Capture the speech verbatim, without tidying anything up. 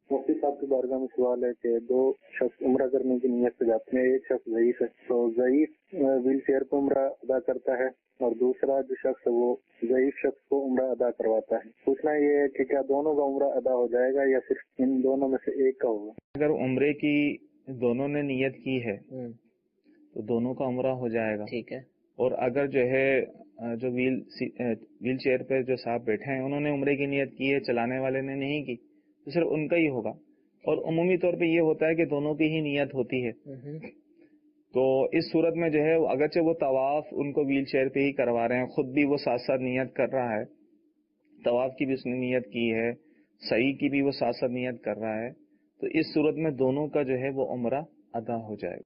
मुफ्ती साहब की बारगाह में सवाल है कि दो शख्स उम्रा करने की नीयत से जाते हैं, एक शख्स ज़ईफ है, तो ज़ईफ व्हील चेयर पर उम्रा अदा करता है और दूसरा जो शख्स है वो ज़ईफ शख्स को उम्रा अदा करवाता है। पूछना ये है कि क्या दोनों का उम्रा अदा हो जाएगा या सिर्फ इन दोनों में से एक का होगा? अगर उम्रे की दोनों ने नीयत की है तो दोनों का उम्रा हो जाएगा। ठीक है। और अगर जो है जो व्हील व्हील चेयर पे जो साहब बैठे हैं उन्होंने उम्रे की नीयत की है, चलाने वाले ने नहीं की, तो सिर्फ उनका ही होगा। और उमूमी तौर पे ये होता है कि दोनों की ही नीयत होती है। तो इस सूरत में जो है अगरचे वो तवाफ उनको व्हील चेयर पे ही करवा रहे हैं, खुद भी वो साथ साथ नीयत कर रहा है, तवाफ की भी उसने नीयत की है, सही की भी वो साथ साथ नीयत कर रहा है, तो इस सूरत में दोनों का जो है वो उम्रा अदा हो जाएगा।